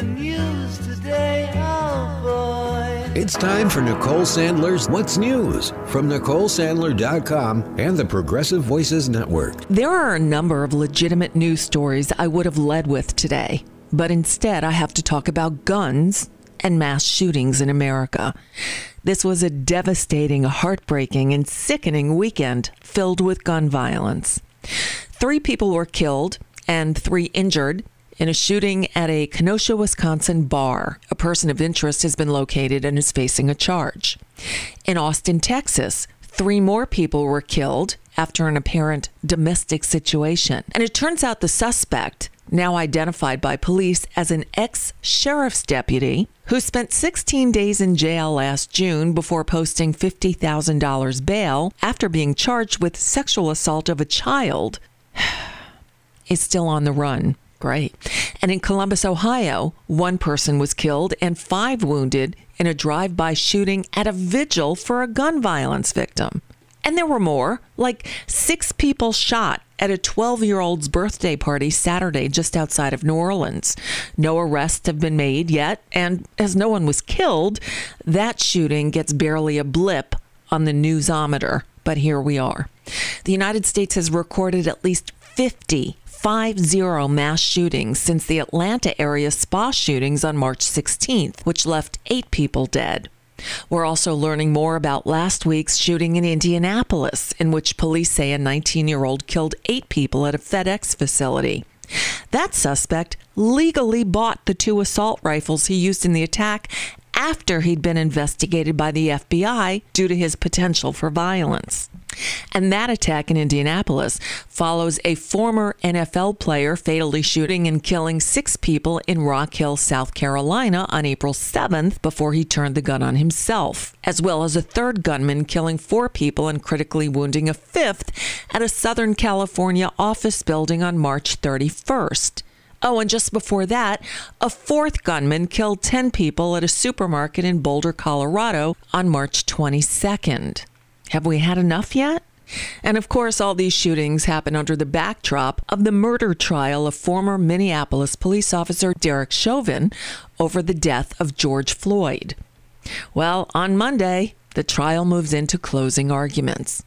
the news today, oh boy. It's time for Nicole Sandler's What's News from NicoleSandler.com and the Progressive Voices Network. There are a number of legitimate news stories I would have led with today, but instead I have to talk about guns and mass shootings in America. This was a devastating, heartbreaking, and sickening weekend filled with gun violence. 3 people were killed and 3 injured in a shooting at a Kenosha, Wisconsin bar. A person of interest has been located and is facing a charge. In Austin, Texas, 3 more people were killed after an apparent domestic situation. And it turns out the suspect, now identified by police as an ex-sheriff's deputy, who spent 16 days in jail last June before posting $50,000 bail after being charged with sexual assault of a child, is still on the run. Great. And in Columbus, Ohio, 1 person was killed and 5 wounded in a drive-by shooting at a vigil for a gun violence victim. And there were more, like 6 people shot at a 12-year-old's birthday party Saturday just outside of New Orleans. No arrests have been made yet, and as no one was killed, that shooting gets barely a blip on the newsometer. But here we are. The United States has recorded at least 50 mass shootings since the Atlanta area spa shootings on March 16th, which left 8 people dead. We're also learning more about last week's shooting in Indianapolis, in which police say a 19-year-old killed 8 people at a FedEx facility. That suspect legally bought the 2 assault rifles he used in the attack after he'd been investigated by the FBI due to his potential for violence. And that attack in Indianapolis follows a former NFL player fatally shooting and killing 6 people in Rock Hill, South Carolina on April 7th before he turned the gun on himself, as well as a 3rd gunman killing 4 people and critically wounding a 5th at a Southern California office building on March 31st. Oh, and just before that, a 4th gunman killed 10 people at a supermarket in Boulder, Colorado on March 22nd. Have we had enough yet? And of course, all these shootings happen under the backdrop of the murder trial of former Minneapolis police officer Derek Chauvin over the death of George Floyd. Well, on Monday, the trial moves into closing arguments.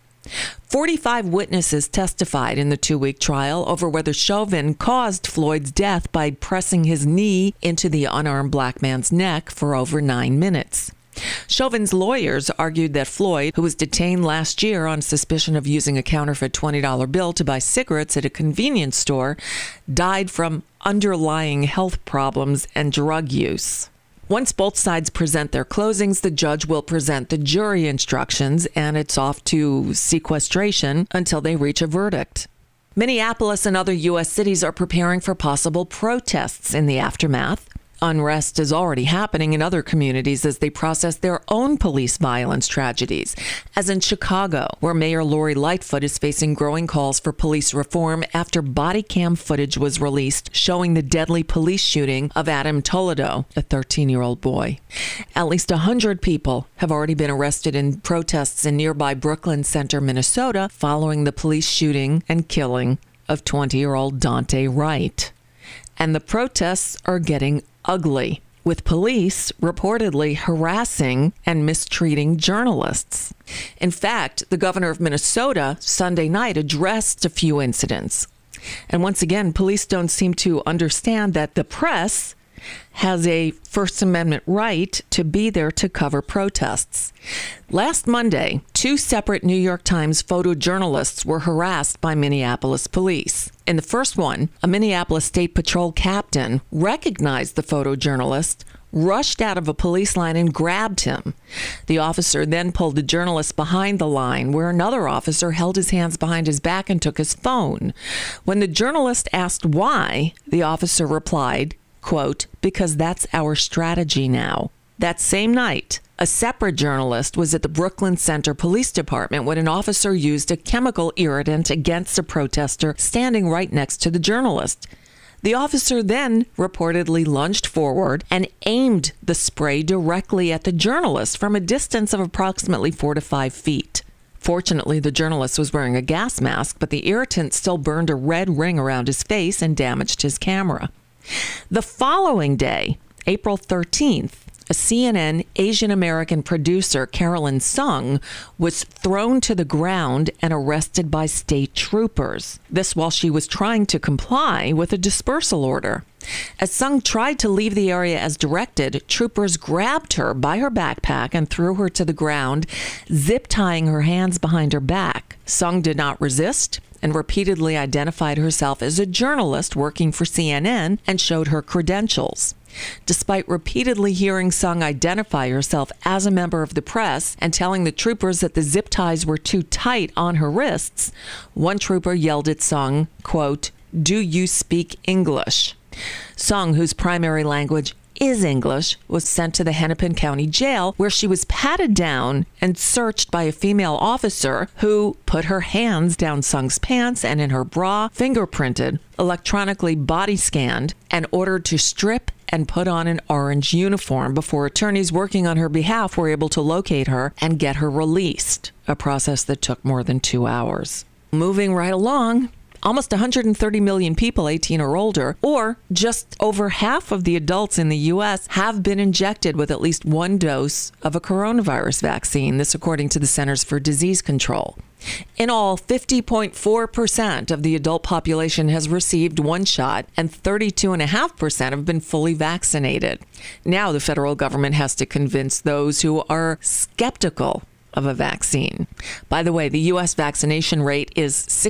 45 witnesses testified in the 2-week trial over whether Chauvin caused Floyd's death by pressing his knee into the unarmed black man's neck for over 9 minutes. Chauvin's lawyers argued that Floyd, who was detained last year on suspicion of using a counterfeit $20 bill to buy cigarettes at a convenience store, died from underlying health problems and drug use. Once both sides present their closings, the judge will present the jury instructions, and it's off to sequestration until they reach a verdict. Minneapolis and other U.S. cities are preparing for possible protests in the aftermath. Unrest is already happening in other communities as they process their own police violence tragedies, as in Chicago, where Mayor Lori Lightfoot is facing growing calls for police reform after body cam footage was released showing the deadly police shooting of Adam Toledo, a 13-year-old boy. At least 100 people have already been arrested in protests in nearby Brooklyn Center, Minnesota, following the police shooting and killing of 20-year-old Dante Wright. And the protests are getting ugly, with police reportedly harassing and mistreating journalists. In fact, the governor of Minnesota Sunday night addressed a few incidents. And once again, police don't seem to understand that the press has a First Amendment right to be there to cover protests. Last Monday, 2 separate New York Times photojournalists were harassed by Minneapolis police. In the first one, a Minneapolis State Patrol captain recognized the photojournalist, rushed out of a police line and grabbed him. The officer then pulled the journalist behind the line, where another officer held his hands behind his back and took his phone. When the journalist asked why, the officer replied, quote, "Because that's our strategy now." That same night, a separate journalist was at the Brooklyn Center Police Department when an officer used a chemical irritant against a protester standing right next to the journalist. The officer then reportedly lunged forward and aimed the spray directly at the journalist from a distance of approximately 4 to 5 feet. Fortunately, the journalist was wearing a gas mask, but the irritant still burned a red ring around his face and damaged his camera. The following day, April 13th, a CNN Asian American producer, Carolyn Sung, was thrown to the ground and arrested by state troopers. This while she was trying to comply with a dispersal order. As Sung tried to leave the area as directed, troopers grabbed her by her backpack and threw her to the ground, zip-tying her hands behind her back. Sung did not resist and repeatedly identified herself as a journalist working for CNN and showed her credentials. Despite repeatedly hearing Sung identify herself as a member of the press and telling the troopers that the zip ties were too tight on her wrists, one trooper yelled at Sung, quote, "Do you speak English?" Sung, whose primary language is English, was sent to the Hennepin County Jail, where she was patted down and searched by a female officer who put her hands down Sung's pants and in her bra, fingerprinted, electronically body scanned, and ordered to strip and put on an orange uniform before attorneys working on her behalf were able to locate her and get her released, a process that took more than 2 hours. Moving right along, almost 130 million people 18 or older, or just over half of the adults in the U.S., have been injected with at least one dose of a coronavirus vaccine, this according to the Centers for Disease Control. In all, 50.4% of the adult population has received one shot, and 32.5% have been fully vaccinated. Now the federal government has to convince those who are skeptical of a vaccine. By the way, the U.S. vaccination rate is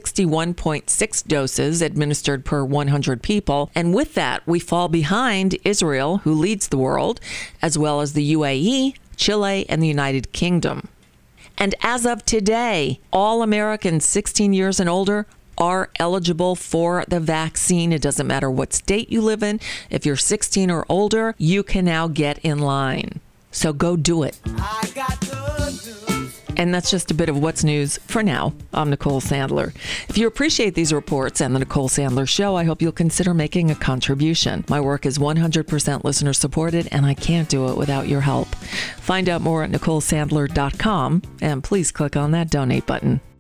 61.6 doses administered per 100 people. And with that, we fall behind Israel, who leads the world, as well as the UAE, Chile, and the United Kingdom. And as of today, all Americans 16 years and older are eligible for the vaccine. It doesn't matter what state you live in. If you're 16 or older, you can now get in line. So go do it. I got good news. And that's just a bit of what's news for now. I'm Nicole Sandler. If you appreciate these reports and the Nicole Sandler Show, I hope you'll consider making a contribution. My work is 100% listener supported, and I can't do it without your help. Find out more at NicoleSandler.com, and please click on that donate button.